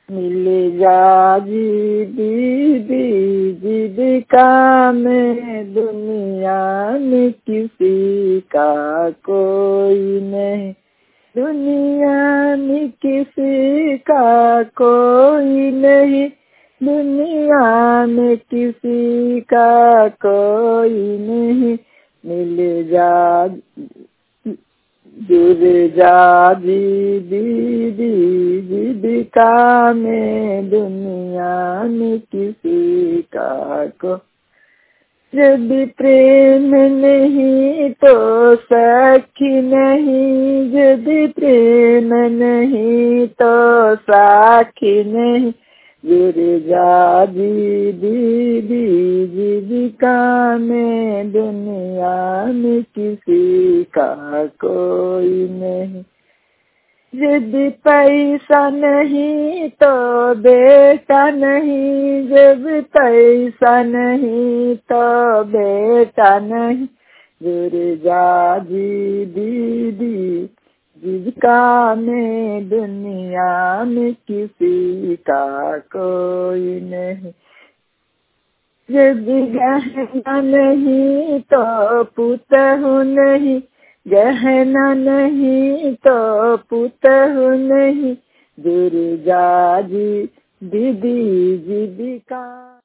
मिल जा जी दीदी जीविका में, दुनिया में किसी का कोई नहीं, दुनिया में किसी का कोई नहीं, दुनिया में किसी का कोई नहीं। मिल जा जुड़ जा जी दीदी जीविका में, दुनिया में किसी का को। जब प्रेम नहीं तो सखी नहीं, जब प्रेम नहीं तो साखी नहीं। जुड़ जा जी दीदी जीविका में, दुनिया में किसी का कोई नहीं। यदि पैसा नहीं तो बेटा नहीं, जब पैसा नहीं तो बेटा नहीं। जुड़ जा जी दीदी जीविका में, दुनिया में किसी का कोई नहीं। यदि गहना नहीं तो पुतहु नहीं, गहना नहीं तो पुतहु नहीं। जुड़ जा जी दीदी जीविका।